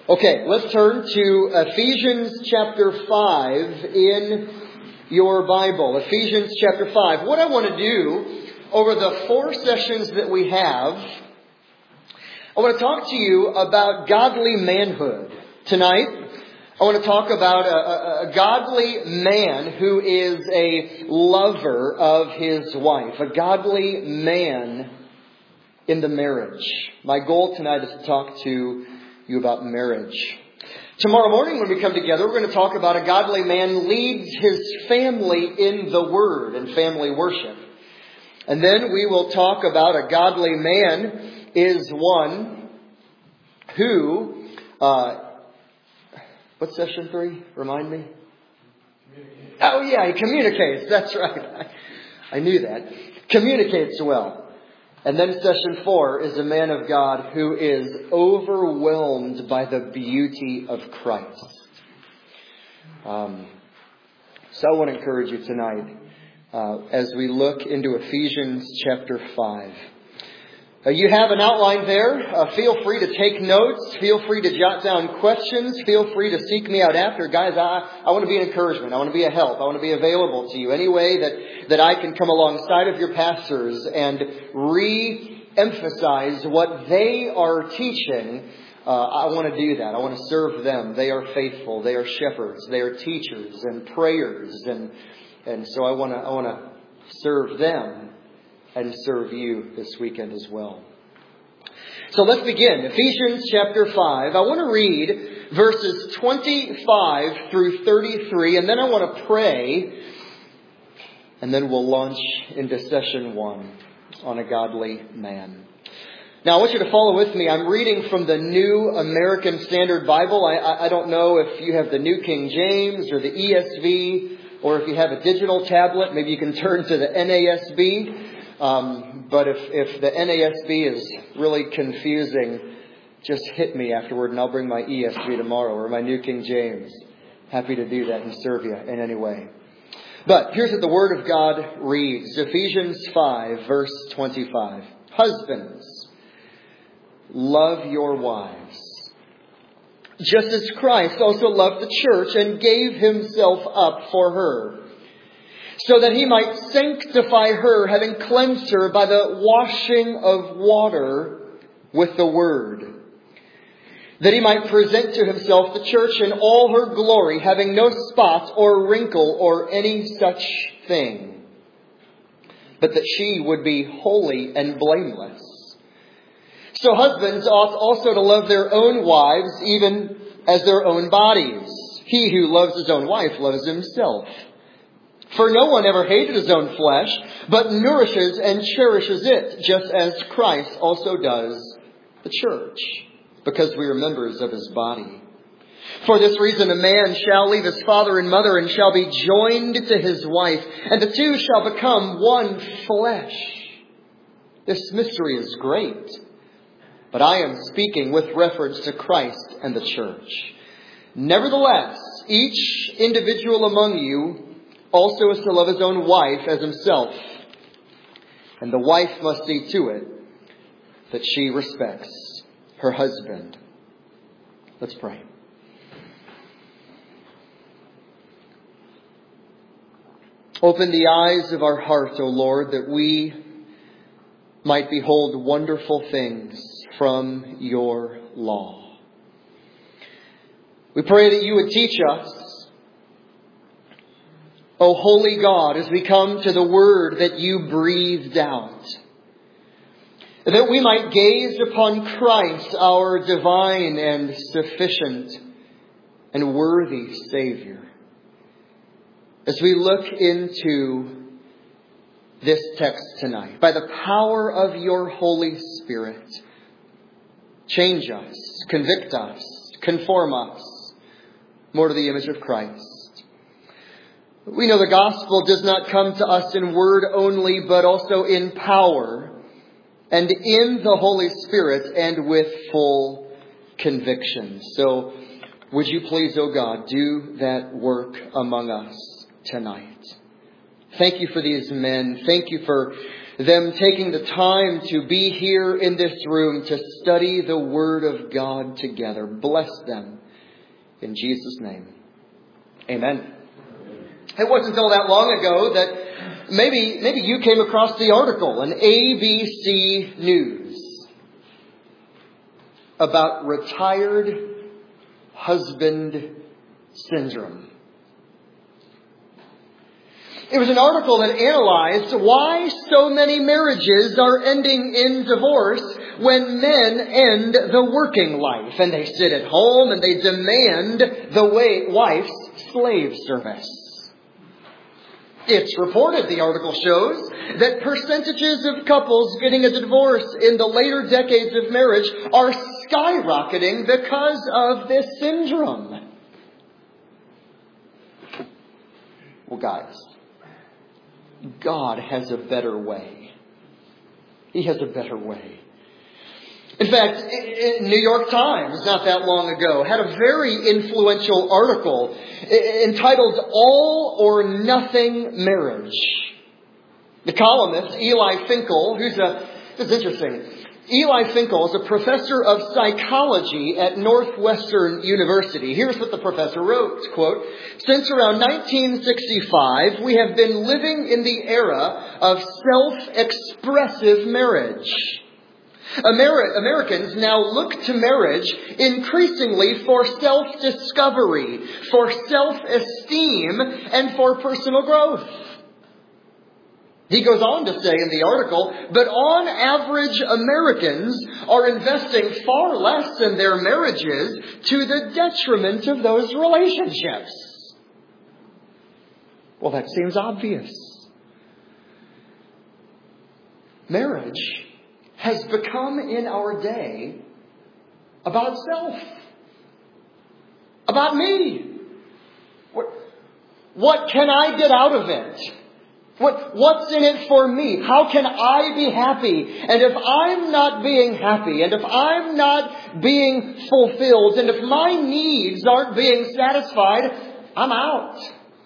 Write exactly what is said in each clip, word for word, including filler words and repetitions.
Okay, let's turn to Ephesians chapter five in your Bible. Ephesians chapter five. What I want to do over the four sessions that we have, I want to talk to you about godly manhood. Tonight, I want to talk about a, a, a godly man who is a lover of his wife. A godly man in the marriage. My goal tonight is to talk to you about marriage. Tomorrow morning when we come together, we're going to talk about a godly man leads his family in the Word and family worship. And then we will talk about a godly man is one who, uh, what's session three? Remind me. Oh yeah, he communicates. That's right. I, I knew that. Communicates well. And then session four is a man of God who is overwhelmed by the beauty of Christ. Um, so I want to encourage you tonight uh, as we look into Ephesians chapter five. Uh, you have an outline there. Uh, feel free to take notes. Feel free to jot down questions. Feel free to seek me out after. Guys, I, I want to be an encouragement. I want to be a help. I want to be available to you. Any way that, that I can come alongside of your pastors and re-emphasize what they are teaching, uh, I want to do that. I want to serve them. They are faithful. They are shepherds. They are teachers and prayers. And, and so I want to, I want to serve them and serve you this weekend as well. So let's begin. Ephesians chapter five. I want to read verses twenty-five through thirty-three, and then I want to pray, and then we'll launch into session one on a godly man. Now I want you to follow with me. I'm reading from the New American Standard Bible. I, I, I don't know if you have the New King James or the E S V, or if you have a digital tablet, maybe you can turn to the N A S B. Um, but if, if the N A S B is really confusing, just hit me afterward and I'll bring my E S V tomorrow or my New King James. Happy to do that and serve you in any way. But here's what the Word of God reads. Ephesians five, verse twenty-five. Husbands, love your wives, just as Christ also loved the church and gave himself up for her, so that he might sanctify her, having cleansed her by the washing of water with the word, that he might present to himself the church in all her glory, having no spot or wrinkle or any such thing, but that she would be holy and blameless. So husbands ought also to love their own wives, even as their own bodies. He who loves his own wife loves himself. For no one ever hated his own flesh, but nourishes and cherishes it, just as Christ also does the church, because we are members of his body. For this reason, a man shall leave his father and mother and shall be joined to his wife, and the two shall become one flesh. This mystery is great, but I am speaking with reference to Christ and the church. Nevertheless, each individual among you also is to love his own wife as himself. And the wife must see to it that she respects her husband. Let's pray. Open the eyes of our heart, O Lord, that we might behold wonderful things from your law. We pray that you would teach us, O holy God, as we come to the word that you breathed out, that we might gaze upon Christ, our divine and sufficient and worthy Savior. As we look into this text tonight, by the power of your Holy Spirit, change us, convict us, conform us more to the image of Christ. We know the gospel does not come to us in word only, but also in power and in the Holy Spirit and with full conviction. So would you please, O God, do that work among us tonight. Thank you for these men. Thank you for them taking the time to be here in this room to study the Word of God together. Bless them in Jesus' name. Amen. It wasn't all that long ago that maybe, maybe you came across the article in A B C News about retired husband syndrome. It was an article that analyzed why so many marriages are ending in divorce when men end the working life and they sit at home and they demand the wife's slave service. It's reported, the article shows, that percentages of couples getting a divorce in the later decades of marriage are skyrocketing because of this syndrome. Well, guys, God has a better way. He has a better way. In fact, New York Times, not that long ago, had a very influential article entitled All or Nothing Marriage. The columnist, Eli Finkel, who's a, this is interesting. Eli Finkel is a professor of psychology at Northwestern University. Here's what the professor wrote, quote, "Since around nineteen sixty-five, we have been living in the era of self-expressive marriage. Amer- Americans now look to marriage increasingly for self-discovery, for self-esteem, and for personal growth." He goes on to say in the article, but on average, Americans are investing far less in their marriages to the detriment of those relationships. Well, that seems obvious. Marriage has become in our day about self. About me. What, what can I get out of it? What, what's in it for me? How can I be happy? And if I'm not being happy, and if I'm not being fulfilled, and if my needs aren't being satisfied, I'm out.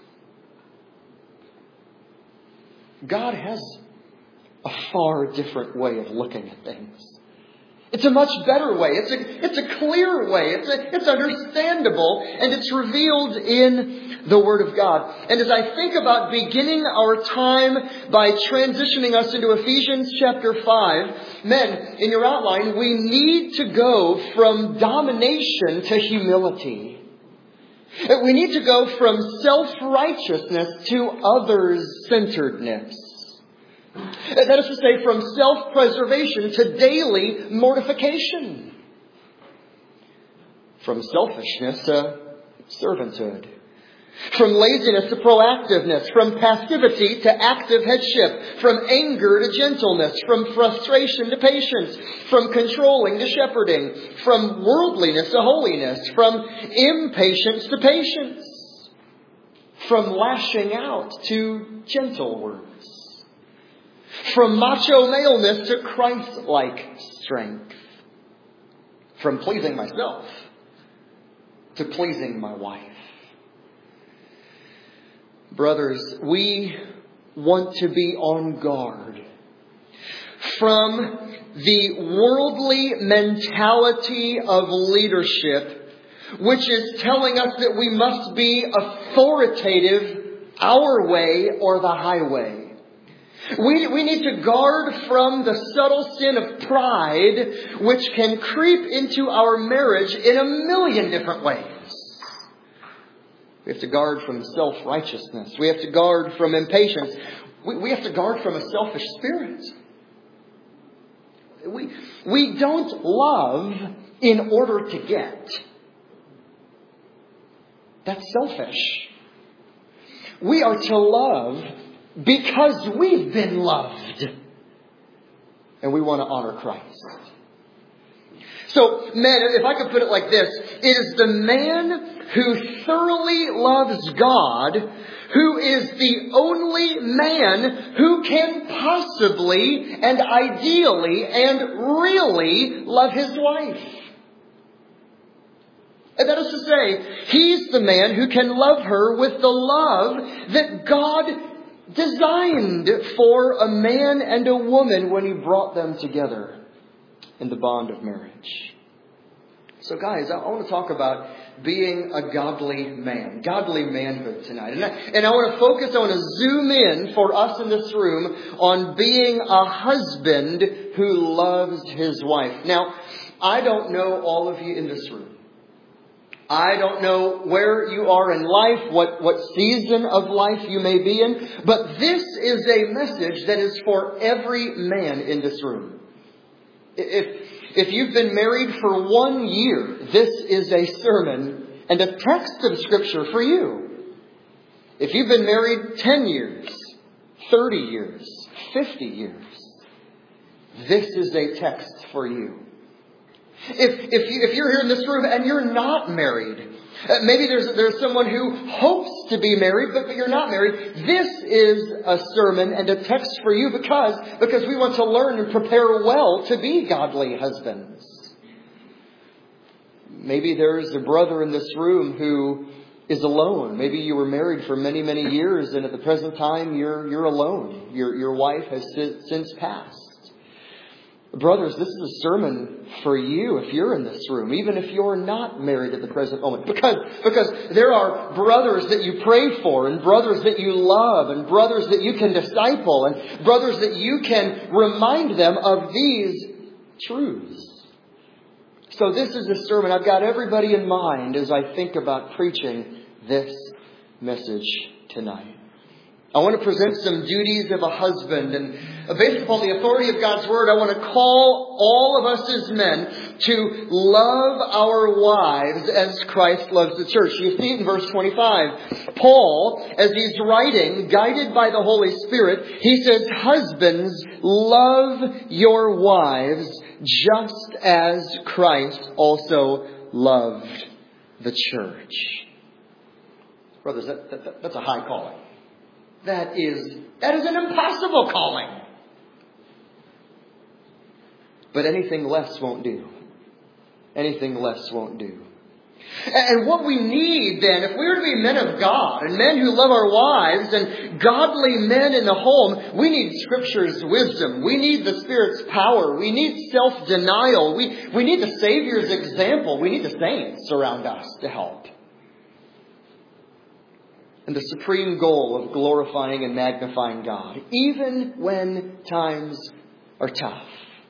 God has a far different way of looking at things. It's a much better way. It's a, it's a clear way. It's a, it's understandable, and it's revealed in the Word of God. And as I think about beginning our time by transitioning us into Ephesians chapter five, men, in your outline, we need to go from domination to humility. We need to go from self-righteousness to others-centeredness. That is to say, from self-preservation to daily mortification. From selfishness to servanthood. From laziness to proactiveness. From passivity to active headship. From anger to gentleness. From frustration to patience. From controlling to shepherding. From worldliness to holiness. From impatience to patience. From lashing out to gentle words. From macho maleness to Christ-like strength. From pleasing myself to pleasing my wife. Brothers, we want to be on guard from the worldly mentality of leadership, which is telling us that we must be authoritative our way or the highway. We, we need to guard from the subtle sin of pride, which can creep into our marriage in a million different ways. We have to guard from self-righteousness. We have to guard from impatience. We, we have to guard from a selfish spirit. We, we don't love in order to get. That's selfish. We are to love because we've been loved. And we want to honor Christ. So, men, if I could put it like this, it is the man who thoroughly loves God who is the only man who can possibly and ideally and really love his wife. And that is to say, he's the man who can love her with the love that God designed for a man and a woman when He brought them together in the bond of marriage. So guys, I want to talk about being a godly man, godly manhood tonight. And I, and I want to focus, I want to zoom in for us in this room on being a husband who loves his wife. Now, I don't know all of you in this room. I don't know where you are in life, what, what season of life you may be in, but this is a message that is for every man in this room. If, if you've been married for one year, this is a sermon and a text of Scripture for you. If you've been married ten years, thirty years, fifty years, this is a text for you. If, if, you, if you're here in this room and you're not married, uh, maybe there's, there's someone who hopes to be married, but, but you're not married, this is a sermon and a text for you because, because we want to learn and prepare well to be godly husbands. Maybe there's a brother in this room who is alone. Maybe you were married for many, many years, and at the present time you're, you're alone. Your, your wife has since passed. Brothers, this is a sermon for you if you're in this room, even if you're not married at the present moment. Because, because there are brothers that you pray for, and brothers that you love, and brothers that you can disciple, and brothers that you can remind them of these truths. So this is a sermon. I've got everybody in mind as I think about preaching this message tonight. I want to present some duties of a husband, and based upon the authority of God's Word, I want to call all of us as men to love our wives as Christ loves the church. You see it in verse twenty-five. Paul, as he's writing, guided by the Holy Spirit, he says, "Husbands, love your wives just as Christ also loved the church." Brothers, that, that, that's a high calling. That is, that is an impossible calling. But anything less won't do. Anything less won't do. And what we need then, if we are to be men of God and men who love our wives and godly men in the home, we need Scripture's wisdom. We need the Spirit's power. We need self-denial. We, we need the Savior's example. We need the saints around us to help. And the supreme goal of glorifying and magnifying God, even when times are tough.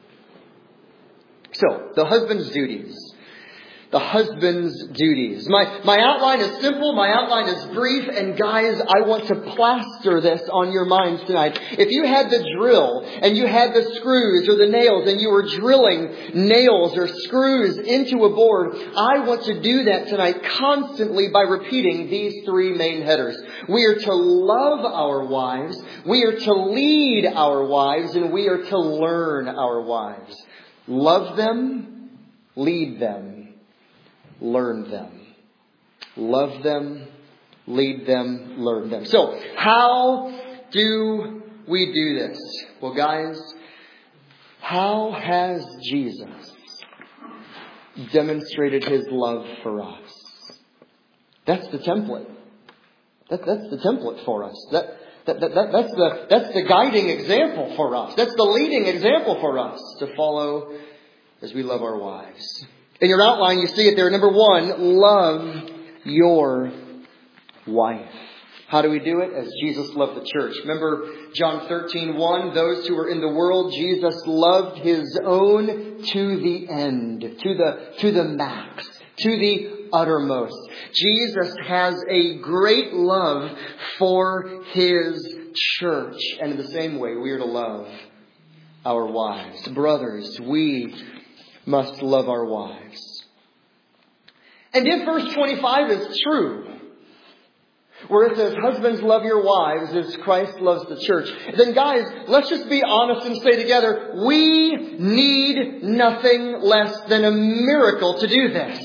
So, the husband's duties. The husband's duties. My, my outline is simple. My outline is brief. And guys, I want to plaster this on your minds tonight. If you had the drill and you had the screws or the nails and you were drilling nails or screws into a board, I want to do that tonight constantly by repeating these three main headers. We are to love our wives. We are to lead our wives. And we are to learn our wives. Love them. Lead them. Learn them. Love them. Lead them. Learn them. So, how do we do this? Well, guys, how has Jesus demonstrated His love for us? That's the template. That, that's the template for us. That, that, that, that, that's, the, that's the guiding example for us. That's the leading example for us to follow as we love our wives. In your outline, you see it there. Number one, love your wife. How do we do it? As Jesus loved the church. Remember John thirteen one, those who were in the world, Jesus loved His own to the end, to the, to the max, to the uttermost. Jesus has a great love for His church. And in the same way, we are to love our wives. Brothers, we must love our wives. And if verse twenty-five is true, where it says, husbands, love your wives as Christ loves the church, then guys, let's just be honest and say together, we need nothing less than a miracle to do this.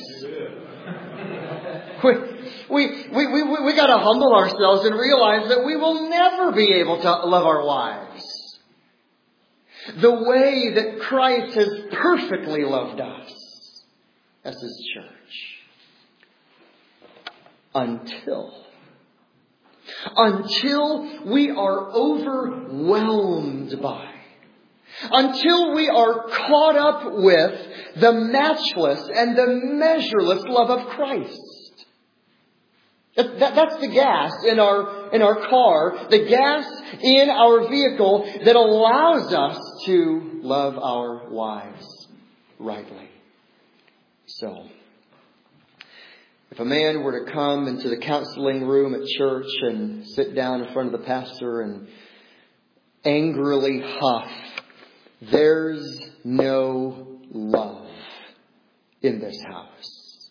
we, we, we, we, we got to humble ourselves and realize that we will never be able to love our wives the way that Christ has perfectly loved us as His church. Until, until we are overwhelmed by, until we are caught up with the matchless and the measureless love of Christ. That, that, that's the gas in our, in our car, the gas in our vehicle that allows us to love our wives rightly. So, if a man were to come into the counseling room at church and sit down in front of the pastor and angrily huff, "There's no love in this house,"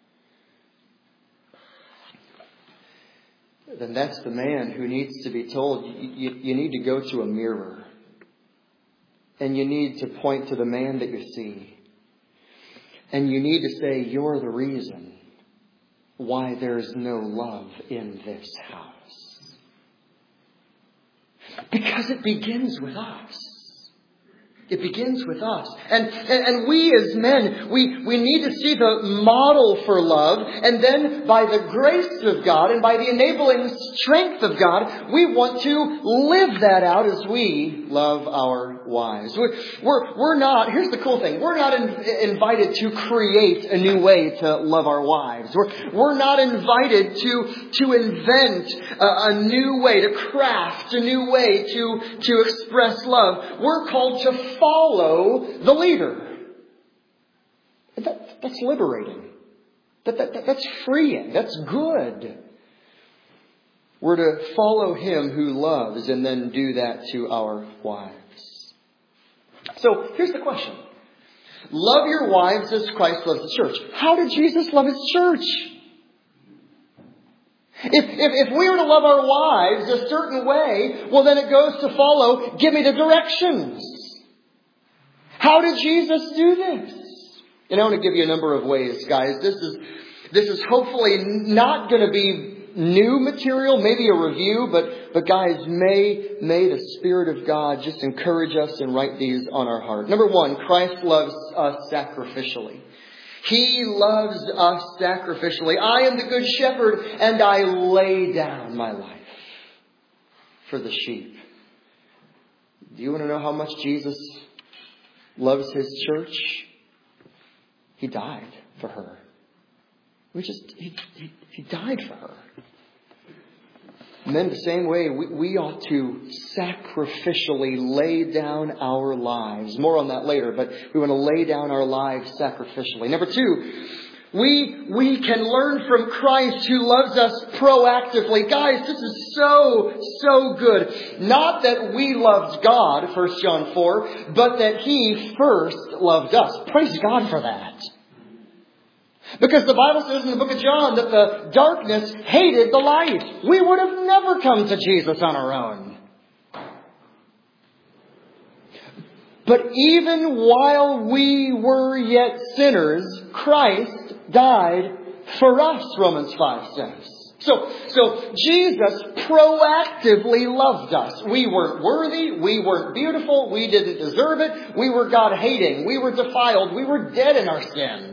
then that's the man who needs to be told, you, you, you need to go to a mirror. And you need to point to the man that you see. And you need to say, "You're the reason why there's no love in this house." Because it begins with us. It begins with us. And, and, and we as men, we, we need to see the model for love. And then by the grace of God and by the enabling strength of God, we want to live that out as we love our wives. We're, we're, we're not, here's the cool thing, we're not in, invited to create a new way to love our wives. We're, we're not invited to, to invent a, a new way, to craft a new way to, to express love. We're called to follow the leader. That, that's liberating. That, that, that, that's freeing. That's good. We're to follow Him who loves and then do that to our wives. So here's the question. Love your wives as Christ loves the church. How did Jesus love His church? If, if, if we were to love our wives a certain way, well then it goes to follow, give me the directions. How did Jesus do this? And I want to give you a number of ways, guys. This is, this is hopefully not going to be new material, maybe a review, but, but guys, may, may the Spirit of God just encourage us and write these on our heart. Number one, Christ loves us sacrificially. He loves us sacrificially. I am the good shepherd and I lay down my life for the sheep. Do you want to know how much Jesus loves His church? He died for her. We just, he, he, he died for her. And then the same way, we, we ought to sacrificially lay down our lives. More on that later, but we want to lay down our lives sacrificially. Number two, we, we can learn from Christ who loves us proactively. Guys, this is so, so good. Not that we loved God, First John four, but that He first loved us. Praise God for that. Because the Bible says in the book of John that the darkness hated the light. We would have never come to Jesus on our own. But even while we were yet sinners, Christ died for us, Romans five says. So, so Jesus proactively loved us. We weren't worthy. We weren't beautiful. We didn't deserve it. We were God-hating. We were defiled. We were dead in our sin.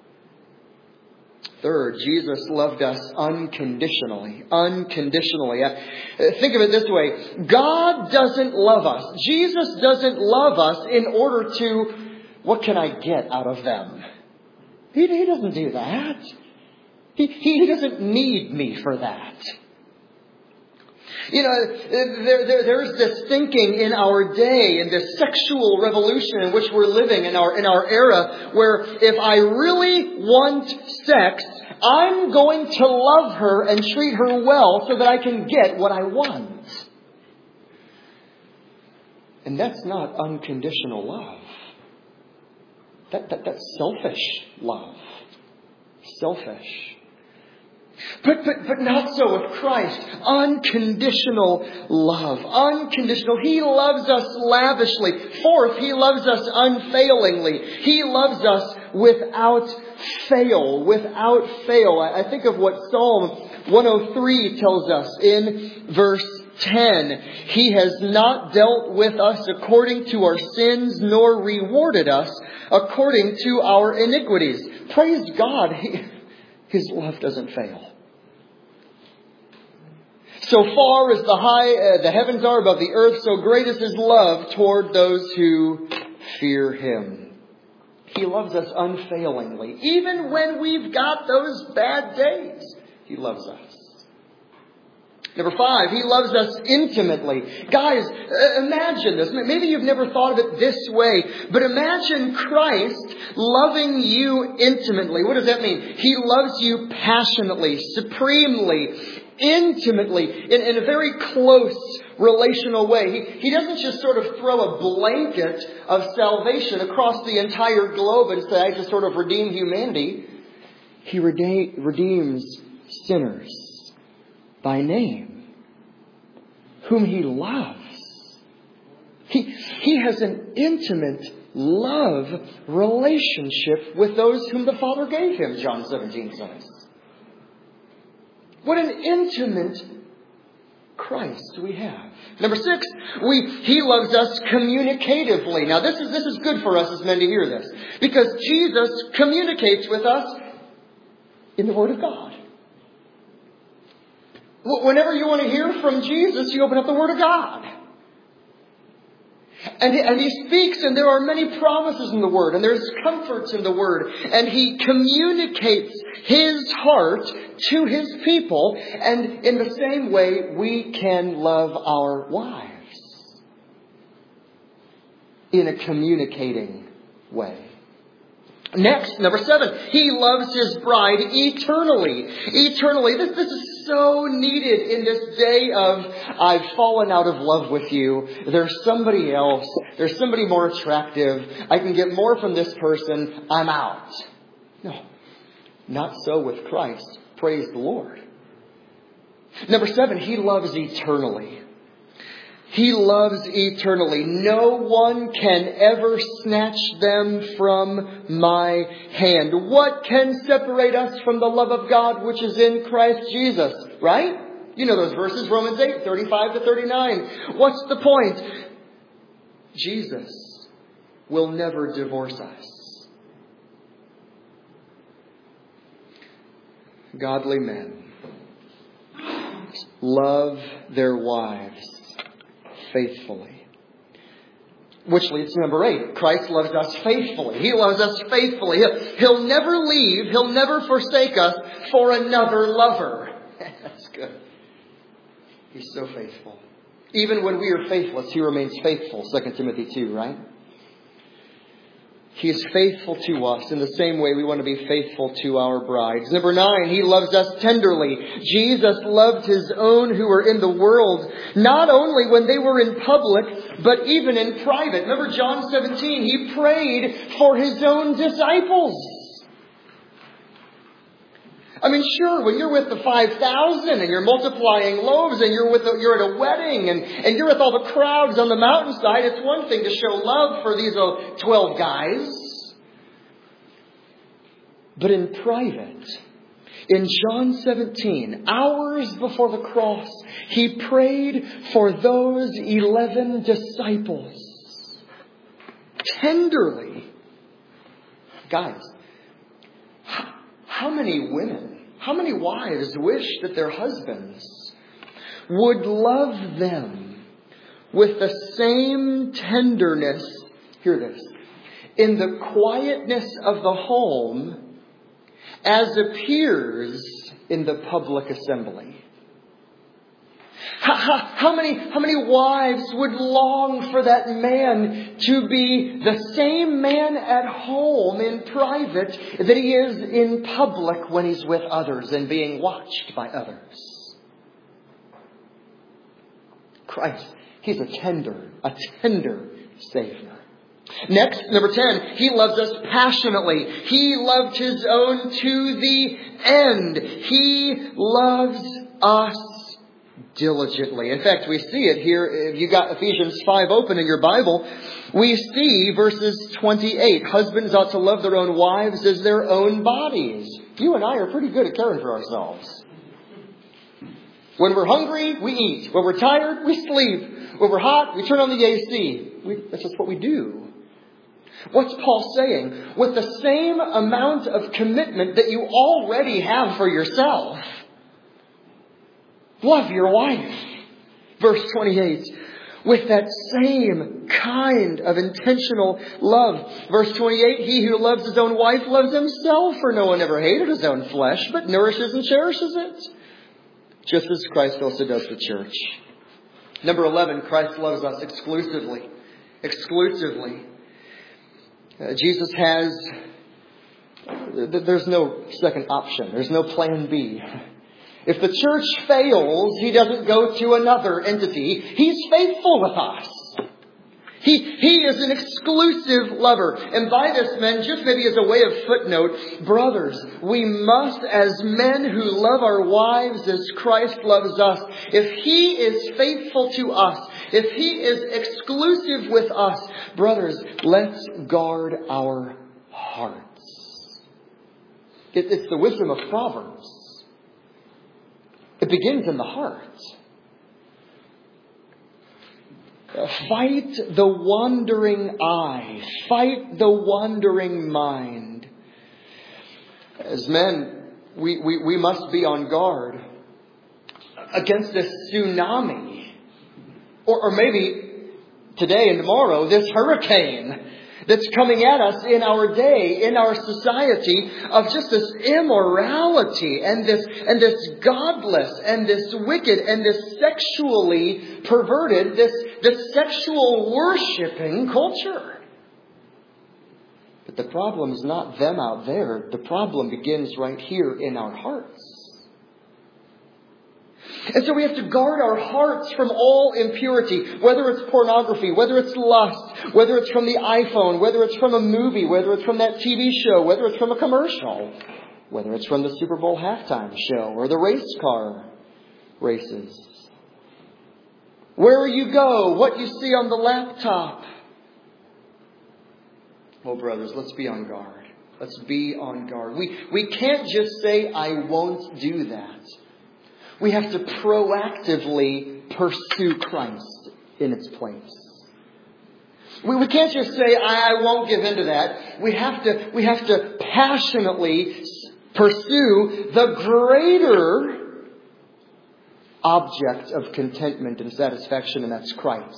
Third, Jesus loved us unconditionally. Unconditionally. Think of it this way. God doesn't love us. Jesus doesn't love us in order to, what can I get out of them? He, he doesn't do that. He, he doesn't need me for that. You know, there, there, there's this thinking in our day, in this sexual revolution in which we're living in our, in our era, where if I really want sex, I'm going to love her and treat her well so that I can get what I want. And that's not unconditional love. That, that, that's selfish love. Selfish. But, but, but not so with Christ. Unconditional love. Unconditional. He loves us lavishly. Fourth, He loves us unfailingly. He loves us without fail. Without fail. I think of what Psalm one oh three tells us in verse ten. He has not dealt with us according to our sins, nor rewarded us according to our iniquities. Praise God. He, His love doesn't fail. So far as the high, uh, the heavens are above the earth, so great is His love toward those who fear Him. He loves us unfailingly. Even when we've got those bad days, He loves us. Number five, He loves us intimately. Guys, imagine this. Maybe you've never thought of it this way, but imagine Christ loving you intimately. What does that mean? He loves you passionately, supremely, intimately, in, in a very close relational way. He, he doesn't just sort of throw a blanket of salvation across the entire globe and say, I just sort of redeem humanity. He rede- redeems sinners by name, whom He loves. He, he has an intimate love relationship with those whom the Father gave Him, John seventeen says. What an intimate Christ we have. Number six, we He loves us communicatively. Now this is this is good for us as men to hear this, because Jesus communicates with us in the Word of God. Whenever you want to hear from Jesus, you open up the Word of God. And, and He speaks, and there are many promises in the Word, and there's comforts in the Word. And He communicates His heart to His people. And in the same way, we can love our wives in a communicating way. Next, number seven, He loves His bride eternally. Eternally. This, this is so needed in this day of, I've fallen out of love with you. There's somebody else. There's somebody more attractive. I can get more from this person. I'm out. No, not so with Christ. Praise the Lord. Number seven, He loves eternally. He loves eternally. No one can ever snatch them from my hand. What can separate us from the love of God which is in Christ Jesus? Right? You know those verses, Romans eight, thirty-five to thirty-nine. What's the point? Jesus will never divorce us. Godly men love their wives faithfully. Which leads to number eight. Christ loves us faithfully. He loves us faithfully. He'll, he'll never leave. He'll never forsake us for another lover. That's good. He's so faithful. Even when we are faithless, He remains faithful. Second Timothy two, right? He is faithful to us in the same way we want to be faithful to our brides. Number nine, He loves us tenderly. Jesus loved His own who were in the world, not only when they were in public, but even in private. Remember John seventeen, He prayed for His own disciples. I mean, sure, when you're with the five thousand and you're multiplying loaves and you're with a, you're at a wedding and, and you're with all the crowds on the mountainside, it's one thing to show love for these uh, twelve guys. But in private, in John seventeen, hours before the cross, He prayed for those eleven disciples. Tenderly. Guys, how many women, how many wives wish that their husbands would love them with the same tenderness, hear this, in the quietness of the home as appears in the public assembly? How, how, how many, how many wives would long for that man to be the same man at home in private that he is in public when he's with others and being watched by others? Christ, He's a tender, a tender Savior. Next, number ten, He loves us passionately. He loved His own to the end. He loves us diligently. In fact, we see it here. If you got Ephesians five open in your Bible, we see verses twenty-eight. Husbands ought to love their own wives as their own bodies. You and I are pretty good at caring for ourselves. When we're hungry, we eat. When we're tired, we sleep. When we're hot, we turn on the A C. We, that's just what we do. What's Paul saying? With the same amount of commitment that you already have for yourself, Love your wife. Verse twenty-eight. With that same kind of intentional love. Verse twenty-eight. He who loves his own wife loves himself, for no one ever hated his own flesh, but nourishes and cherishes it, just as Christ also does the church. Number eleven, Christ loves us exclusively. Exclusively. Uh, Jesus has, there's no second option. There's no plan B. If the church fails, He doesn't go to another entity. He's faithful with us. He, he is an exclusive lover. And by this, men, just maybe as a way of footnote, brothers, we must, as men who love our wives as Christ loves us, if He is faithful to us, if He is exclusive with us, brothers, let's guard our hearts. It, it's the wisdom of Proverbs. It begins in the heart. Fight the wandering eye. Fight the wandering mind. As men, we, we, we must be on guard against this tsunami. Or, or maybe today and tomorrow, this hurricane that's coming at us in our day, in our society, of just this immorality and this and this godless and this wicked and this sexually perverted, this, this sexual worshipping culture. But the problem is not them out there. The problem begins right here in our hearts. And so we have to guard our hearts from all impurity, whether it's pornography, whether it's lust, whether it's from the iPhone, whether it's from a movie, whether it's from that T V show, whether it's from a commercial, whether it's from the Super Bowl halftime show or the race car races. Where you go, what you see on the laptop. Oh, brothers, let's be on guard. Let's be on guard. We, we can't just say, I won't do that. We have to proactively pursue Christ in its place. We, we can't just say, I, I won't give in to that. We have to, we have to passionately pursue the greater object of contentment and satisfaction, and that's Christ.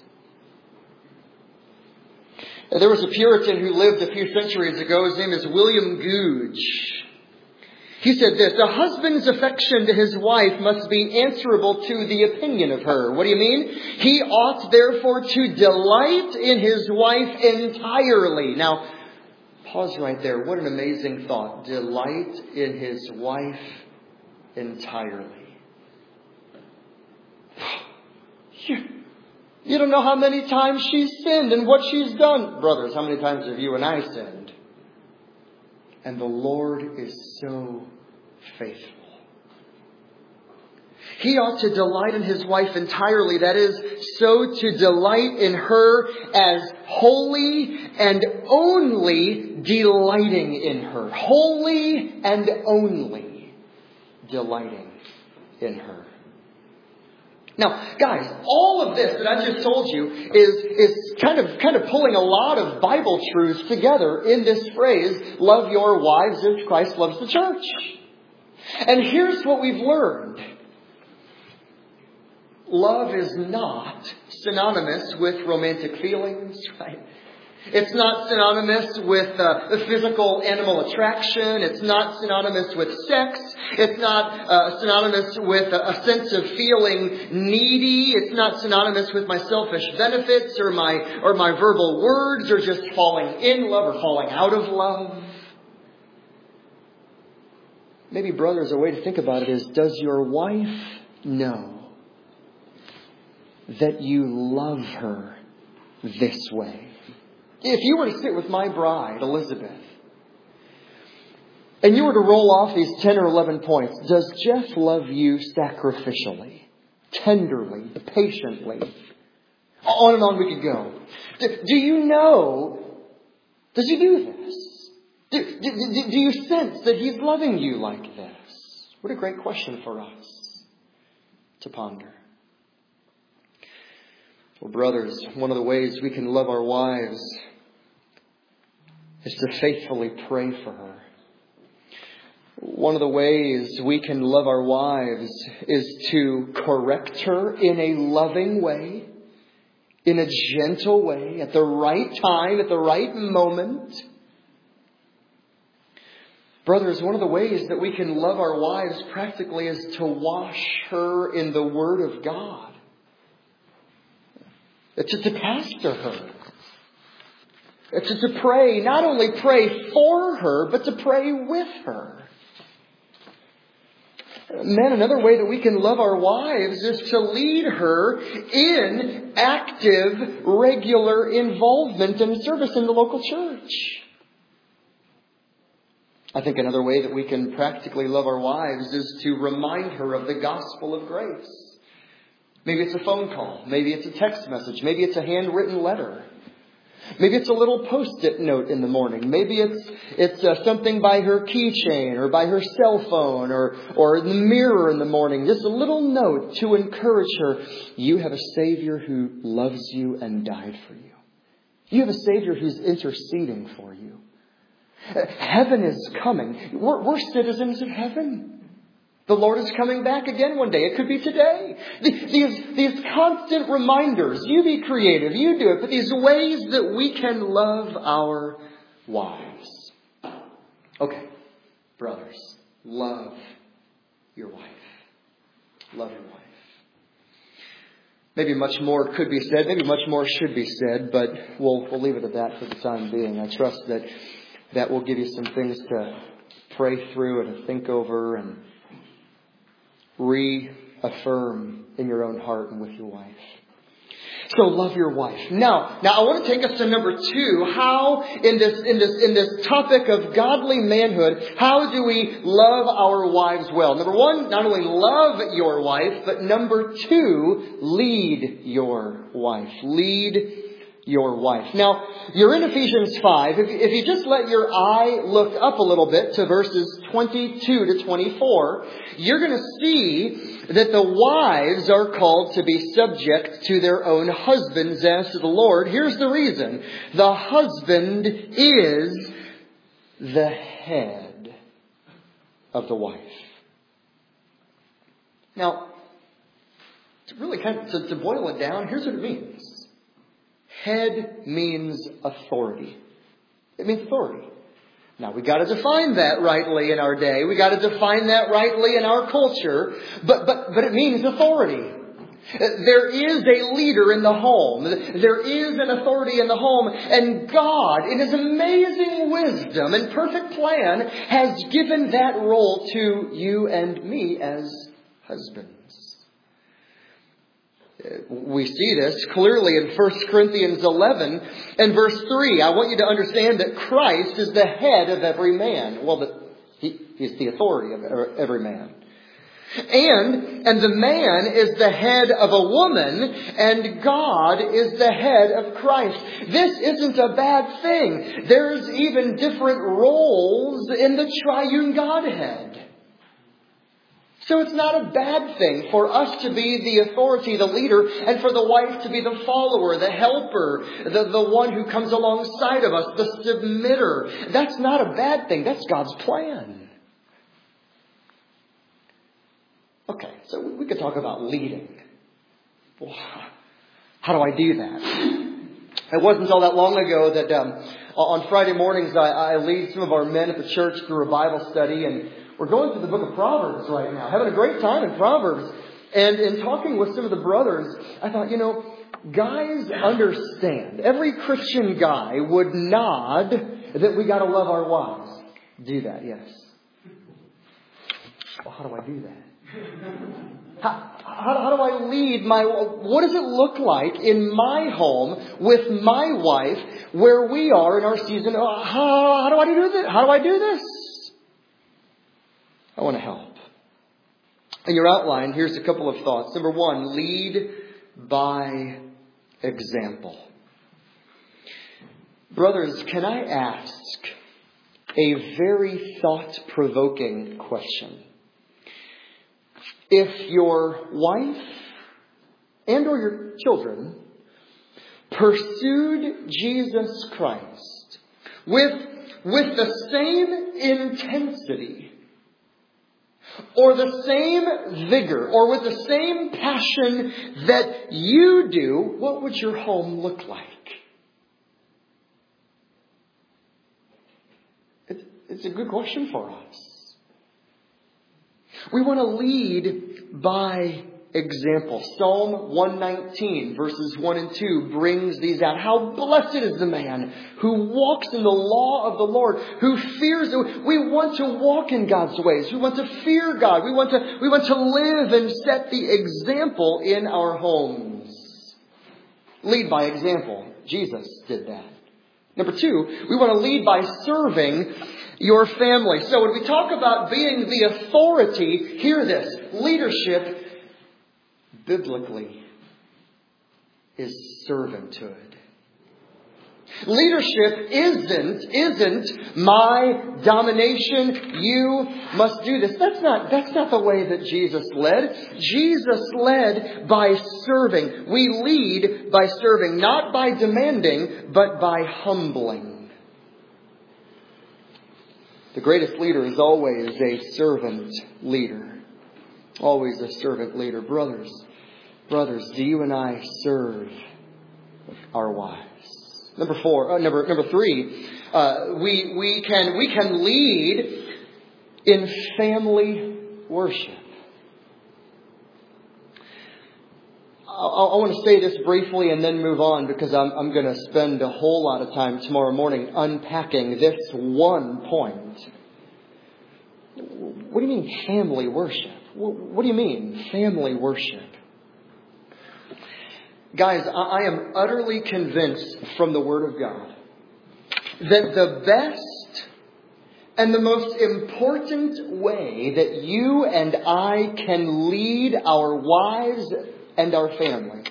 There was a Puritan who lived a few centuries ago. His name is William Gouge. He said this: a husband's affection to his wife must be answerable to the opinion of her. What do you mean? He ought therefore to delight in his wife entirely. Now, pause right there. What an amazing thought. Delight in his wife entirely. You, you don't know how many times she's sinned and what she's done. Brothers, how many times have you and I sinned? And the Lord is so faithful. He ought to delight in his wife entirely. That is, so to delight in her as wholly and only delighting in her. Wholly and only delighting in her. Now, guys, all of this that I just told you is, is kind of, kind of pulling a lot of Bible truths together in this phrase, love your wives as Christ loves the church. And here's what we've learned. Love is not synonymous with romantic feelings, right? It's not synonymous with uh, physical animal attraction. It's not synonymous with sex. It's not uh, synonymous with a, a sense of feeling needy. It's not synonymous with my selfish benefits or my or my verbal words or just falling in love or falling out of love. Maybe, brothers, a way to think about it is, does your wife know that you love her this way? If you were to sit with my bride, Elizabeth, and you were to roll off these ten or eleven points, does Jeff love you sacrificially, tenderly, patiently? On and on we could go. Do, do you know, does he do this? Do, do, do you sense that he's loving you like this? What a great question for us to ponder. Well, brothers, one of the ways we can love our wives is to faithfully pray for her. One of the ways we can love our wives is to correct her in a loving way, in a gentle way, at the right time, at the right moment. Brothers, one of the ways that we can love our wives practically is to wash her in the Word of God. To, to pastor her. To, to pray, not only pray for her, but to pray with her. Men, another way that we can love our wives is to lead her in active, regular involvement and service in the local church. I think another way that we can practically love our wives is to remind her of the gospel of grace. Maybe it's a phone call. Maybe it's a text message. Maybe it's a handwritten letter. Maybe it's a little post-it note in the morning. Maybe it's it's uh, something by her keychain or by her cell phone or, or in the mirror in the morning. Just a little note to encourage her. You have a Savior who loves you and died for you. You have a Savior who's interceding for you. Heaven is coming. We're, we're citizens of heaven. The Lord is coming back again one day. It could be today. These, these constant reminders. You be creative. You do it. But these ways that we can love our wives. Okay, brothers. Love your wife. Love your wife. Maybe much more could be said. Maybe much more should be said. But we'll, we'll leave it at that for the time being. I trust that that will give you some things to pray through and to think over and reaffirm in your own heart and with your wife. So love your wife. Now, now I want to take us to number two. How in this in this in this topic of godly manhood, how do we love our wives well? Number one, not only love your wife, but number two, lead your wife. Lead your wife. Now, you're in Ephesians five. If, if you just let your eye look up a little bit to verses twenty-two to twenty-four, you're going to see that the wives are called to be subject to their own husbands as to the Lord. Here's the reason. The husband is the head of the wife. Now, to really kind of to, to boil it down, here's what it means. Head means authority. It means authority. Now, we got to define that rightly in our day. We got to define that rightly in our culture. But, but, but it means authority. There is a leader in the home. There is an authority in the home. And God, in His amazing wisdom and perfect plan, has given that role to you and me as husbands. We see this clearly in First Corinthians eleven and verse three. I want you to understand that Christ is the head of every man. Well, the, he, He's the authority of every man. And, and the man is the head of a woman, and God is the head of Christ. This isn't a bad thing. There's even different roles in the triune Godhead. So it's not a bad thing for us to be the authority, the leader, and for the wife to be the follower, the helper, the, the one who comes alongside of us, the submitter. That's not a bad thing. That's God's plan. Okay, so we could talk about leading. Well, how do I do that? It wasn't all that long ago that um, on Friday mornings I, I lead some of our men at the church through a Bible study, and we're going through the book of Proverbs right now, having a great time in Proverbs. And in talking with some of the brothers, I thought, you know, guys understand. Every Christian guy would nod that we got to love our wives. Do that, yes. Well, how do I do that? How, how, how do I lead my... What does it look like in my home with my wife where we are in our season? How, how do I do this? How do I do this? I want to help. In your outline, here's a couple of thoughts. Number one, lead by example. Brothers, can I ask a very thought-provoking question? If your wife and or your children pursued Jesus Christ with, with the same intensity or the same vigor, or with the same passion that you do, what would your home look like? It, it's a good question for us. We want to lead by example. Psalm one nineteen verses one and two brings these out. How blessed is the man who walks in the law of the Lord, who fears. We want to walk in God's ways. We want to fear God. We want to, we want to live and set the example in our homes. Lead by example. Jesus did that. Number two, we want to lead by serving your family. So when we talk about being the authority, hear this. Leadership biblically is servanthood. Leadership isn't, isn't my domination. You must do this. That's not, that's not the way that Jesus led. Jesus led by serving. We lead by serving, not by demanding, but by humbling. The greatest leader is always a servant leader. Always a servant leader. Brothers, brothers, do you and I serve our wives? Number four, uh, number number three, uh, we we can we can lead in family worship. I, I want to say this briefly and then move on, because I'm I'm going to spend a whole lot of time tomorrow morning unpacking this one point. What do you mean family worship? What do you mean family worship? Guys, I am utterly convinced from the Word of God that the best and the most important way that you and I can lead our wives and our families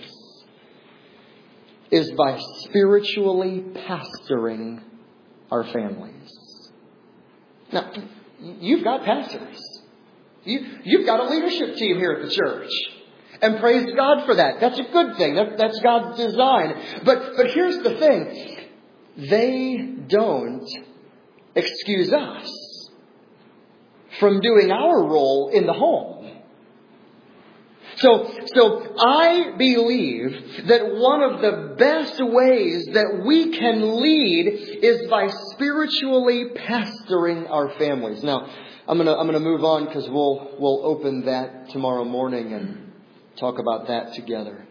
is by spiritually pastoring our families. Now, you've got pastors. You, you've got a leadership team here at the church. And praise God for that. That's a good thing. That, that's God's design. But, but here's the thing. They don't excuse us from doing our role in the home. So, so I believe that one of the best ways that we can lead is by spiritually pastoring our families. Now, I'm gonna I'm gonna move on, because we'll we'll open that tomorrow morning and talk about that together.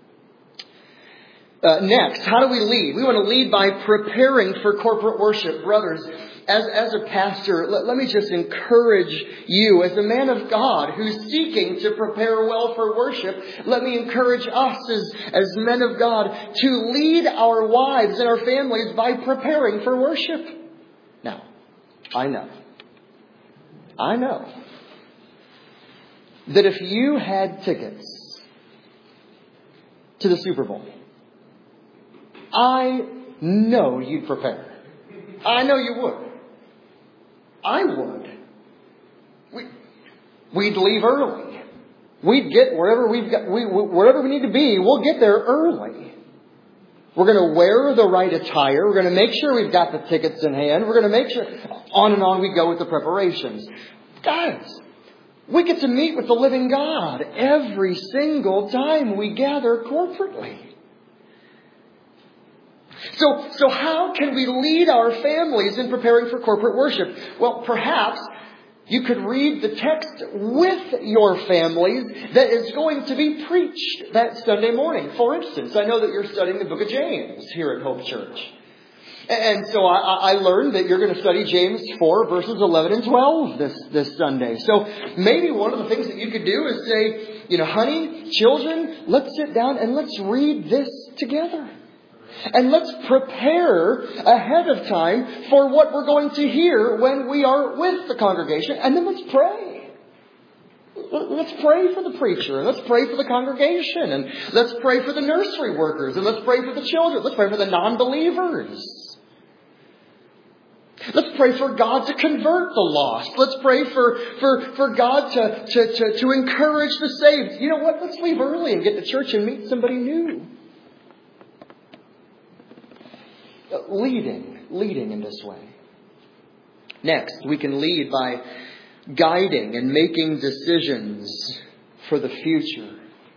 Uh, next, how do we lead? We want to lead by preparing for corporate worship. Brothers, as, as a pastor, let, let me just encourage you, as a man of God who's seeking to prepare well for worship, let me encourage us as, as men of God to lead our wives and our families by preparing for worship. Now, I know, I know that if you had tickets to the Super Bowl, I know you'd prepare. I know you would. I would. We, we'd leave early. We'd get wherever we've got, we, wherever we need to be, we'll get there early. We're going to wear the right attire. We're going to make sure we've got the tickets in hand. We're going to make sure, on and on we go with the preparations. Guys, we get to meet with the living God every single time we gather corporately. So, so how can we lead our families in preparing for corporate worship? Well, perhaps you could read the text with your families that is going to be preached that Sunday morning. For instance, I know that you're studying the book of James here at Hope Church. And so I, I learned that you're going to study James four, verses eleven and twelve this, this Sunday. So maybe one of the things that you could do is say, you know, honey, children, let's sit down and let's read this together. And let's prepare ahead of time for what we're going to hear when we are with the congregation. And then let's pray. Let's pray for the preacher. And let's pray for the congregation. And let's pray for the nursery workers. And let's pray for the children. Let's pray for the non-believers. Let's pray for God to convert the lost. Let's pray for, for, for God to, to, to, to encourage the saved. You know what? Let's leave early and get to church and meet somebody new. Leading, leading in this way. Next, we can lead by guiding and making decisions for the future.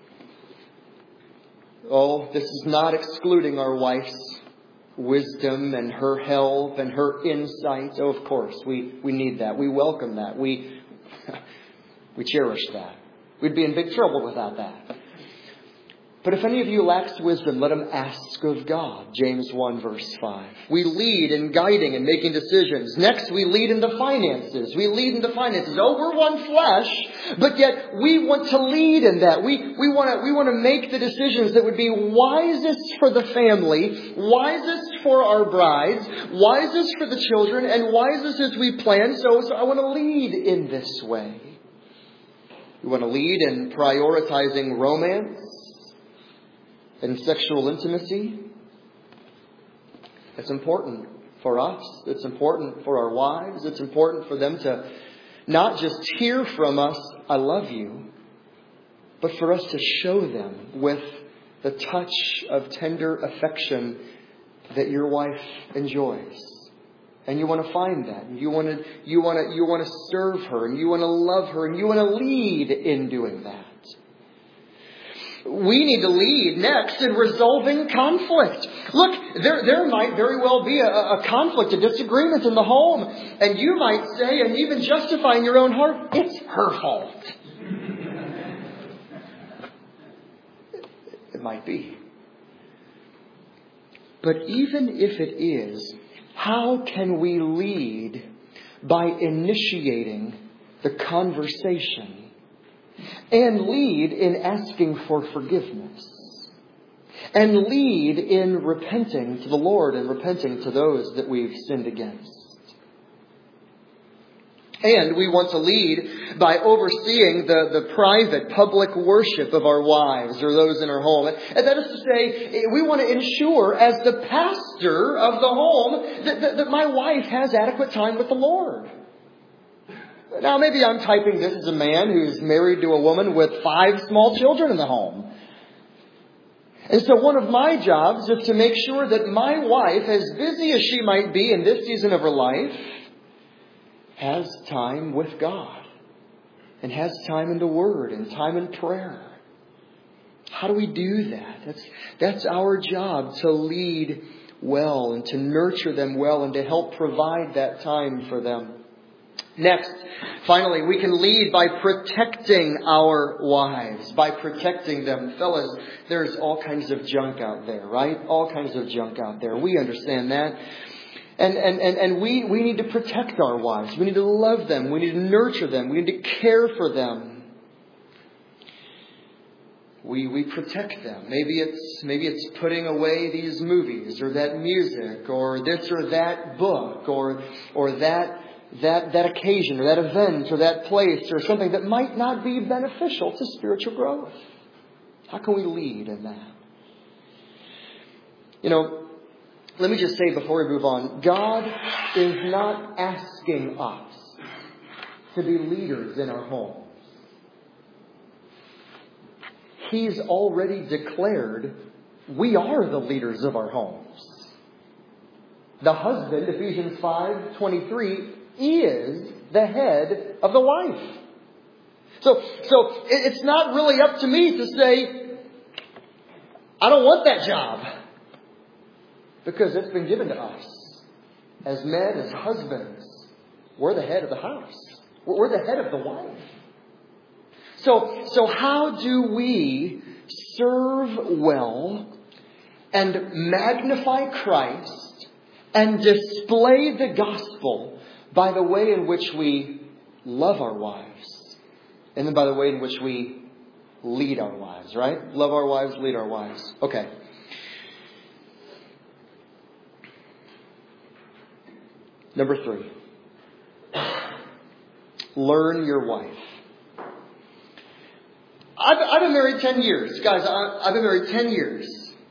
Oh, this is not excluding our wife's wisdom and her help and her insight. Oh, of course, we, we need that. We welcome that. We, we cherish that. We'd be in big trouble without that. But if any of you lacks wisdom, let him ask of God. James one verse five. We lead in guiding and making decisions. Next, we lead in the finances. We lead in the finances. Oh, we're one flesh, but yet we want to lead in that. We, we want to, we want to make the decisions that would be wisest for the family, wisest for our brides, wisest for the children, and wisest as we plan. So, so I want to lead in this way. We want to lead in prioritizing romance and sexual intimacy. It's important for us. It's important for our wives. It's important for them to not just hear from us, I love you, but for us to show them with the touch of tender affection that your wife enjoys. And you want to find that. You want to, you want to, you want to serve her, and you want to love her, and you want to lead in doing that. We need to lead next in resolving conflict. Look, there, there might very well be a, a conflict, a disagreement in the home. And you might say, and even justify in your own heart, it's her fault. It might be. But even if it is, how can we lead by initiating the conversation? And lead in asking for forgiveness. And lead in repenting to the Lord and repenting to those that we've sinned against. And we want to lead by overseeing the, the private, public worship of our wives or those in our home. And that is to say, we want to ensure as the pastor of the home that, that, that my wife has adequate time with the Lord. Now, maybe I'm typing this as a man who's married to a woman with five small children in the home. And so one of my jobs is to make sure that my wife, as busy as she might be in this season of her life, has time with God. And has time in the Word and time in prayer. How do we do that? That's, that's our job, to lead well and to nurture them well and to help provide that time for them. Next, finally, we can lead by protecting our wives, by protecting them. Fellas, there's all kinds of junk out there, right? All kinds of junk out there. We understand that. And, and, and, and we, we need to protect our wives. We need to love them. We need to nurture them. We need to care for them. We, we protect them. Maybe it's, maybe it's putting away these movies or that music or this or that book or, or that That, that occasion or that event or that place or something that might not be beneficial to spiritual growth. How can we lead in that? You know, let me just say before we move on, God is not asking us to be leaders in our homes. He's already declared we are the leaders of our homes. The husband, Ephesians five twenty-three, is the head of the wife. So, so it's not really up to me to say, I don't want that job. Because it's been given to us. As men, as husbands, we're the head of the house. We're the head of the wife. So, so how do we serve well and magnify Christ and display the gospel by the way in which we love our wives. And then by the way in which we lead our wives, right? Love our wives, lead our wives. Okay. Number three. Learn your wife. I've, I've been married ten years. Guys, I, I've been married ten years.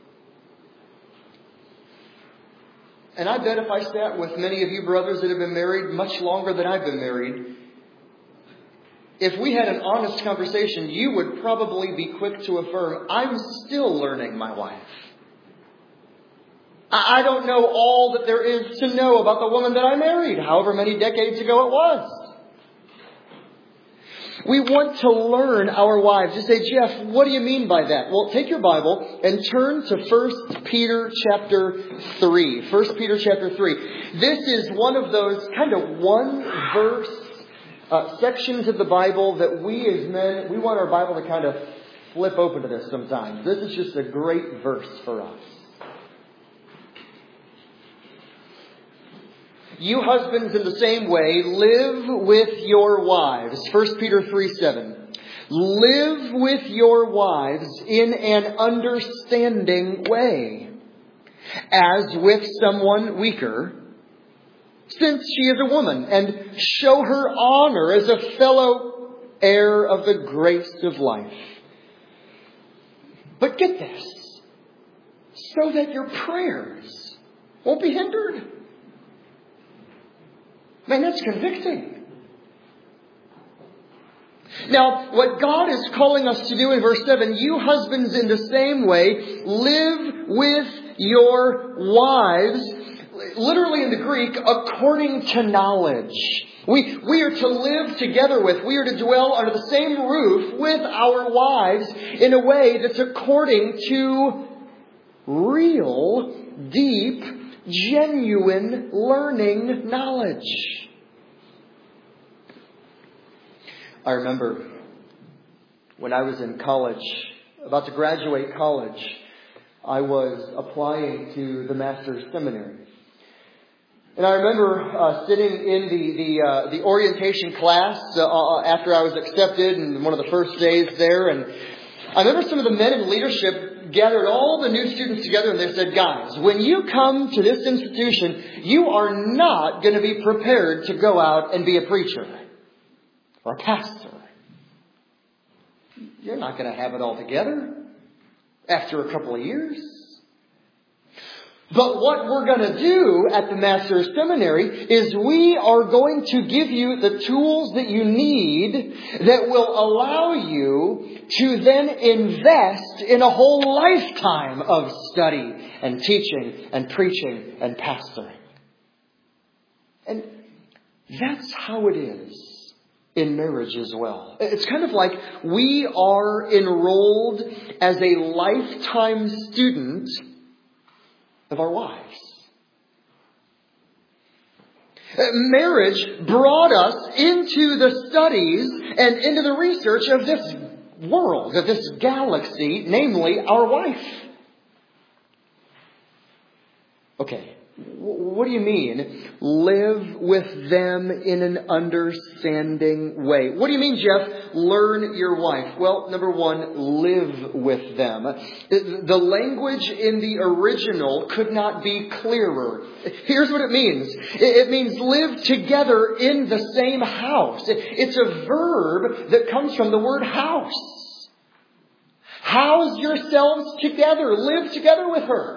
And I bet if I sat with many of you brothers that have been married much longer than I've been married, if we had an honest conversation, you would probably be quick to affirm, I'm still learning my wife. I don't know all that there is to know about the woman that I married, however many decades ago it was. We want to learn our wives. You say, Jeff, what do you mean by that? Well, take your Bible and turn to First Peter chapter three. First Peter chapter three. This is one of those kind of one verse uh, sections of the Bible that we as men, we want our Bible to kind of flip open to this sometimes. This is just a great verse for us. You husbands in the same way, live with your wives. First Peter three seven. Live with your wives in an understanding way, as with someone weaker, since she is a woman, and show her honor as a fellow heir of the grace of life. But get this, so that your prayers won't be hindered. Man, that's convicting. Now, what God is calling us to do in verse seven, you husbands in the same way, live with your wives, literally in the Greek, according to knowledge. We, we are to live together with, we are to dwell under the same roof with our wives in a way that's according to real, deep, genuine learning knowledge. I remember when I was in college, about to graduate college, I was applying to the Master's Seminary. And I remember uh, sitting in the the, uh, the orientation class uh, after I was accepted, and one of the first days there. And I remember some of the men in leadership gathered all the new students together, and they said, guys, when you come to this institution, you are not going to be prepared to go out and be a preacher or a pastor. You're not going to have it all together after a couple of years. But what we're going to do at the Master's Seminary is we are going to give you the tools that you need that will allow you to then invest in a whole lifetime of study and teaching and preaching and pastoring. And that's how it is in marriage as well. It's kind of like we are enrolled as a lifetime student of our wives. Marriage brought us into the studies and into the research of this world, of this galaxy, namely our wife. Okay, what do you mean, live with them in an understanding way? What do you mean, Jeff, learn your wife? Well, number one, live with them. The language in the original could not be clearer. Here's what it means. It means live together in the same house. It's a verb that comes from the word house. House yourselves together. Live together with her.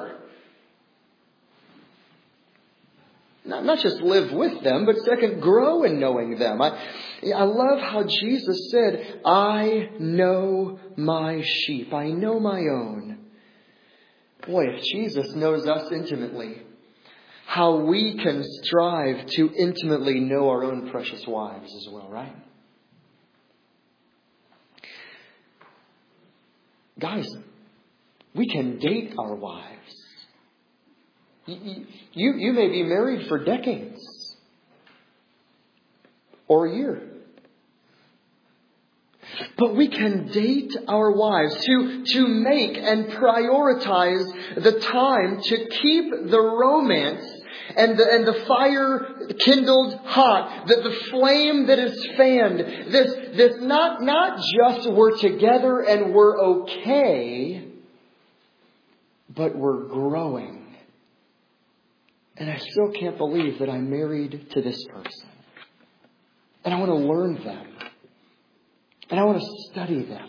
Not, not just live with them, but second, grow in knowing them. I, I love how Jesus said, I know my sheep. I know my own. Boy, if Jesus knows us intimately, how we can strive to intimately know our own precious wives as well, right? Guys, we can date our wives. You, you, you may be married for decades or a year. But we can date our wives to, to make and prioritize the time to keep the romance and the, and the fire kindled hot, the, the flame that is fanned. This, this not, not just we're together and we're okay, but we're growing. And I still can't believe that I'm married to this person. And I want to learn them. And I want to study them.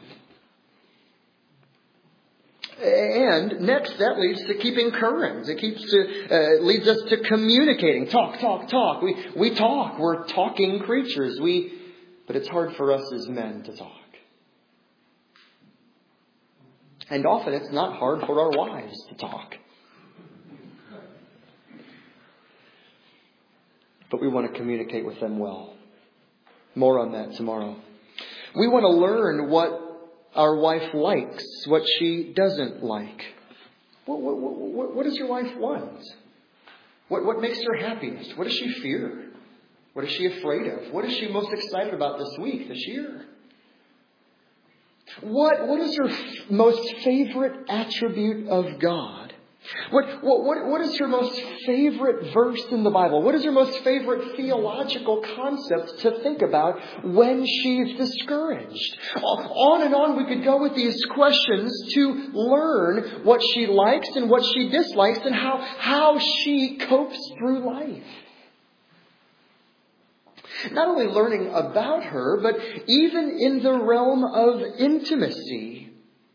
And next, that leads to keeping current. It keeps to uh, leads us to communicating. Talk, talk, talk. We we talk. We're talking creatures. We, but it's hard for us as men to talk. And often it's not hard for our wives to talk. But we want to communicate with them well. More on that tomorrow. We want to learn what our wife likes, what she doesn't like. What, what, what, what does your wife want? What, what makes her happiest? What does she fear? What is she afraid of? What is she most excited about this week, this year? What, what is her f- most favorite attribute of God? What, what, what, what is her most favorite verse in the Bible? What is her most favorite theological concept to think about when she's discouraged? On and on we could go with these questions to learn what she likes and what she dislikes and how, how she copes through life. Not only learning about her, but even in the realm of intimacy.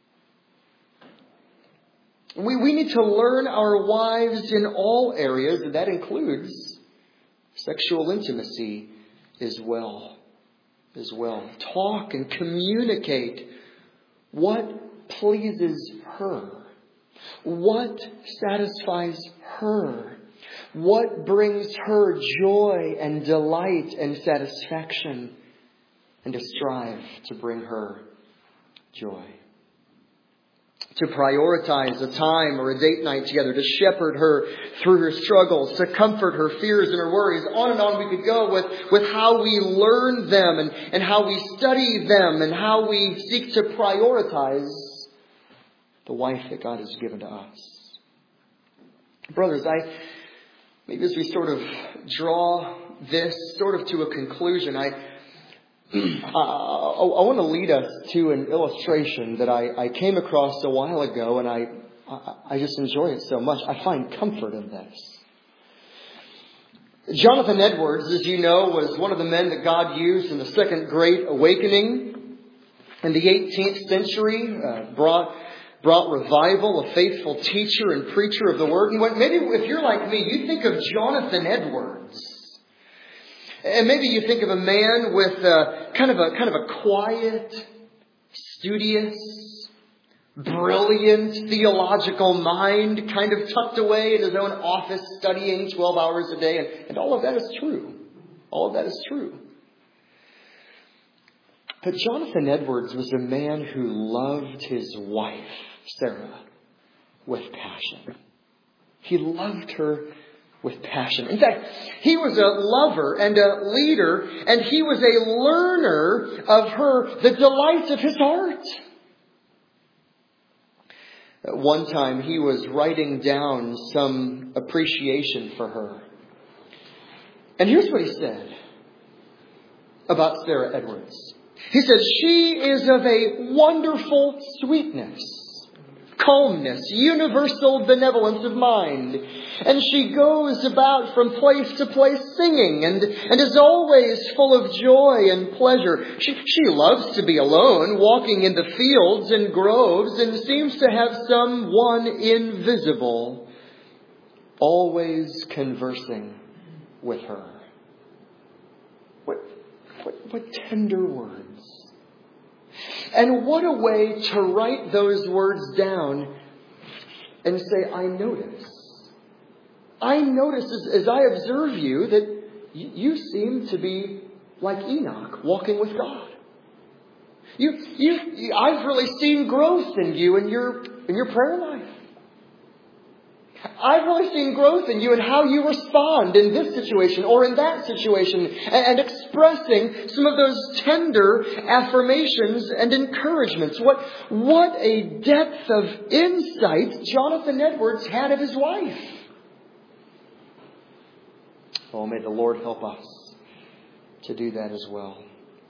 We, we need to learn our wives in all areas, and that includes sexual intimacy as well. As well. Talk and communicate what pleases her. What satisfies her. What brings her joy and delight and satisfaction, and to strive to bring her joy. To prioritize a time or a date night together, to shepherd her through her struggles, to comfort her fears and her worries. On and on we could go with, with how we learn them and, and how we study them and how we seek to prioritize the wife that God has given to us. Brothers, I... Maybe as we sort of draw this sort of to a conclusion, I, I, I want to lead us to an illustration that I, I came across a while ago, and I, I just enjoy it so much. I find comfort in this. Jonathan Edwards, as you know, was one of the men that God used in the Second Great Awakening in the eighteenth century, uh, brought Brought revival, a faithful teacher and preacher of the Word. And when, maybe if you're like me, you think of Jonathan Edwards. And maybe you think of a man with a, kind of a kind of a quiet, studious, brilliant theological mind, kind of tucked away in his own office studying twelve hours a day. And, and all of that is true. All of that is true. But Jonathan Edwards was a man who loved his wife, Sarah, with passion. He loved her with passion. In fact, he was a lover and a leader, and he was a learner of her, the delights of his heart. At one time, he was writing down some appreciation for her. And here's what he said about Sarah Edwards. He said, "She is of a wonderful sweetness, calmness, universal benevolence of mind. And she goes about from place to place singing and, and is always full of joy and pleasure. She, she loves to be alone, walking in the fields and groves, and seems to have some one invisible, always conversing with her." What, what, what tender words. And what a way to write those words down and say, I notice. I notice as, as I observe you that you, you seem to be like Enoch, walking with God. You, you, you, I've really seen growth in you in your, in your prayer life. I've really seen growth in you and how you respond in this situation or in that situation, and, and expressing some of those tender affirmations and encouragements. What, what a depth of insight Jonathan Edwards had of his wife. Oh, may the Lord help us to do that as well.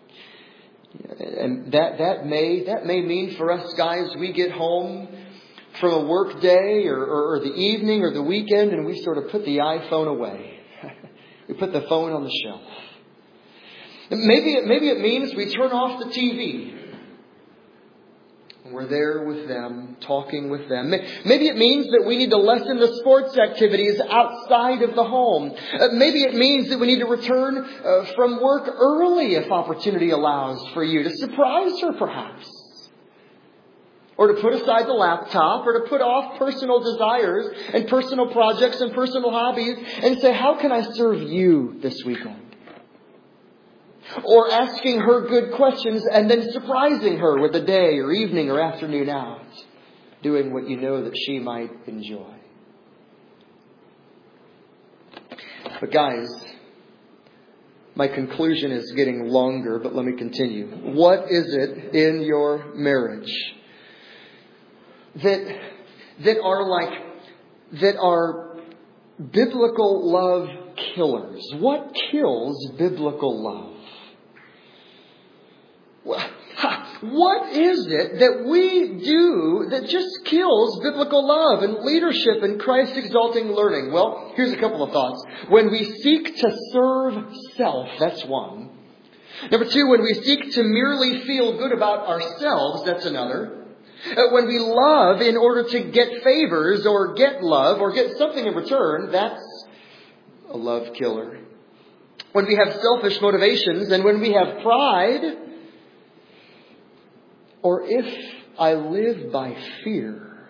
And that, that may, that may mean for us guys, we get home from a work day or, or, or the evening or the weekend, and we sort of put the iPhone away. We put the phone on the shelf. Maybe it, maybe it means we turn off the T V. And we're there with them, talking with them. Maybe it means that we need to lessen the sports activities outside of the home. Uh, maybe it means that we need to return uh, from work early if opportunity allows for you, to surprise her perhaps. Or to put aside the laptop, or to put off personal desires and personal projects and personal hobbies and say, how can I serve you this weekend? Or asking her good questions and then surprising her with a day or evening or afternoon out. Doing what you know that she might enjoy. But guys, my conclusion is getting longer, but let me continue. What is it in your marriage that that are like that are biblical love killers? What kills biblical love? What is it that we do that just kills biblical love and leadership and Christ-exalting learning? Well, here's a couple of thoughts. When we seek to serve self, that's one. Number two, when we seek to merely feel good about ourselves, that's another. When we love in order to get favors or get love or get something in return, that's a love killer. When we have selfish motivations and when we have pride, or if I live by fear,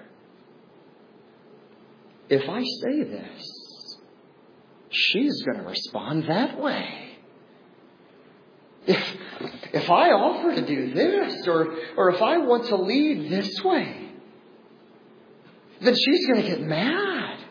if I say this, she's going to respond that way. If, if I offer to do this, or, or if I want to lead this way, then she's going to get mad.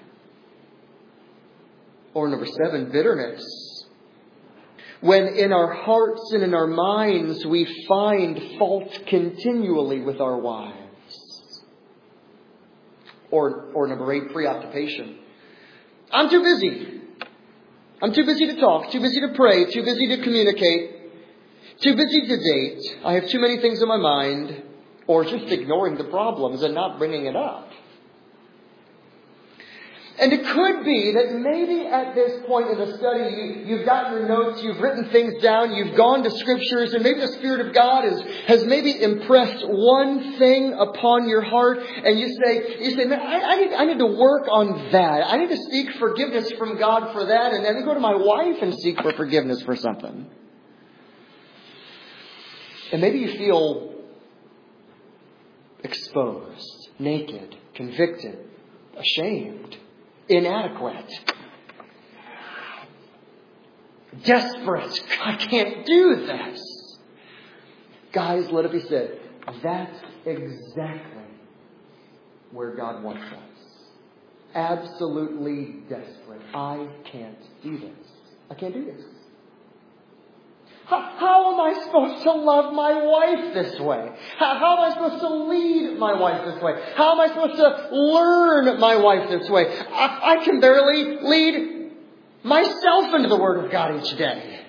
Or number seven, bitterness. When in our hearts and in our minds we find fault continually with our wives. Or, or number eight, preoccupation. I'm too busy. I'm too busy to talk, too busy to pray, too busy to communicate, too busy to date. I have too many things in my mind. Or just ignoring the problems and not bringing it up. And it could be that maybe at this point in the study, you, you've gotten your notes, you've written things down, you've gone to scriptures, and maybe the Spirit of God is, has maybe impressed one thing upon your heart, and you say, you say, man, I, I, need, I need to work on that. I need to seek forgiveness from God for that, and then go to my wife and seek for forgiveness for something. And maybe you feel exposed, naked, convicted, ashamed, inadequate, desperate. I can't do this. Guys, let it be said, that's exactly where God wants us. Absolutely desperate. I can't do this. I can't do this. How, how am I supposed to love my wife this way? How, how am I supposed to lead my wife this way? How am I supposed to learn my wife this way? I, I can barely lead myself into the Word of God each day.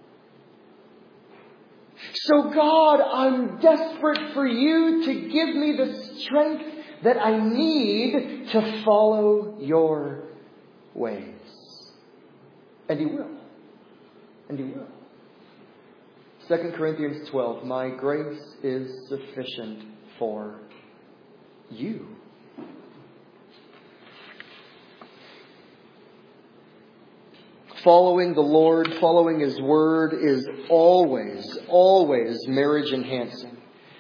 So God, I'm desperate for you to give me the strength that I need to follow your ways. And He will. And He will. Second Corinthians twelve, my grace is sufficient for you. Following the Lord, following His Word is always, always marriage enhancing.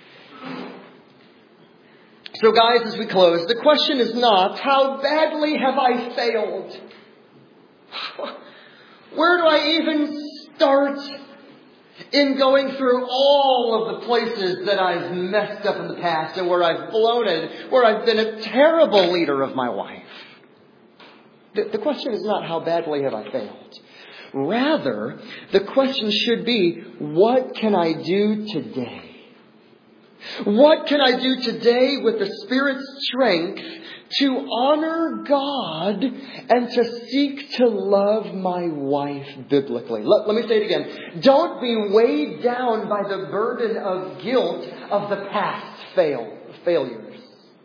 So guys, as we close, the question is not, how badly have I failed? Where do I even start in going through all of the places that I've messed up in the past and where I've blown it, where I've been a terrible leader of my wife? The, the question is not how badly have I failed. Rather, the question should be, what can I do today? What can I do today with the Spirit's strength to honor God and to seek to love my wife biblically? Let, let me say it again. Don't be weighed down by the burden of guilt of the past fail, failures.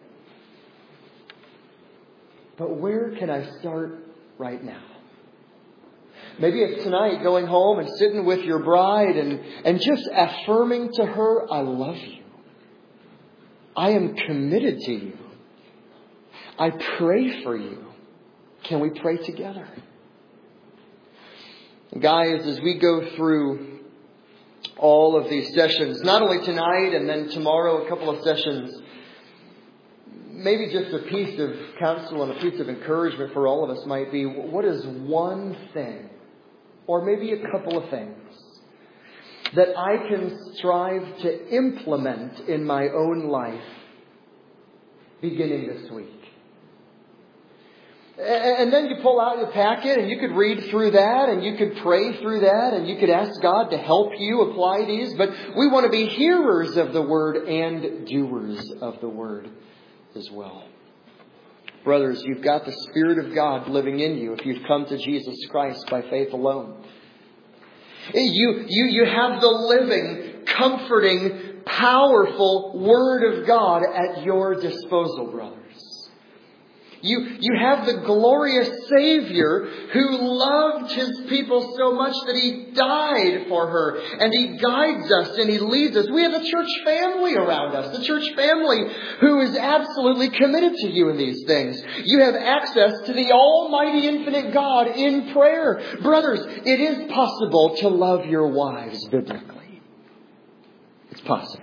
But where can I start right now? Maybe it's tonight going home and sitting with your bride and, and just affirming to her, I love you. I am committed to you. I pray for you. Can we pray together? Guys, as we go through all of these sessions, not only tonight and then tomorrow, a couple of sessions, maybe just a piece of counsel and a piece of encouragement for all of us might be, what is one thing, or maybe a couple of things, that I can strive to implement in my own life beginning this week? And then you pull out your packet and you could read through that and you could pray through that and you could ask God to help you apply these. But we want to be hearers of the Word and doers of the Word as well. Brothers, you've got the Spirit of God living in you if you've come to Jesus Christ by faith alone. You, you, you have the living, comforting, powerful Word of God at your disposal, brothers. You, you have the glorious Savior who loved His people so much that He died for her. And He guides us and He leads us. We have a church family around us. The church family who is absolutely committed to you in these things. You have access to the almighty infinite God in prayer. Brothers, it is possible to love your wives biblically. It's possible.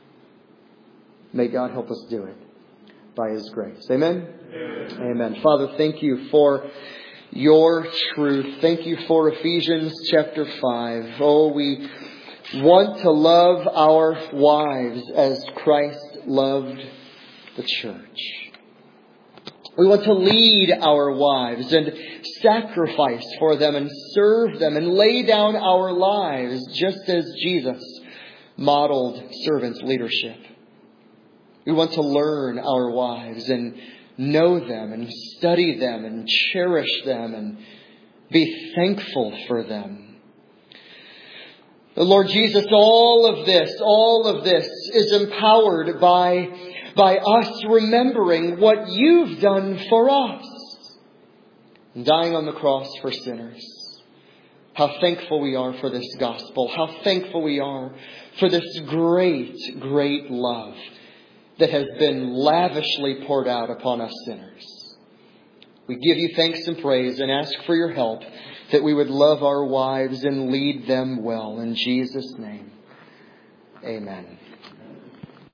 May God help us do it by His grace. Amen? Amen. Amen. Father, thank you for your truth. Thank you for Ephesians chapter five. Oh, we want to love our wives as Christ loved the church. We want to lead our wives and sacrifice for them and serve them and lay down our lives just as Jesus modeled servant leadership. We want to learn our wives and know them and study them and cherish them and be thankful for them. The Lord Jesus, all of this, all of this is empowered by, by us remembering what you've done for us. Dying on the cross for sinners. How thankful we are for this gospel. How thankful we are for this great, great love that has been lavishly poured out upon us sinners. We give you thanks and praise and ask for your help that we would love our wives and lead them well. In Jesus' name, amen.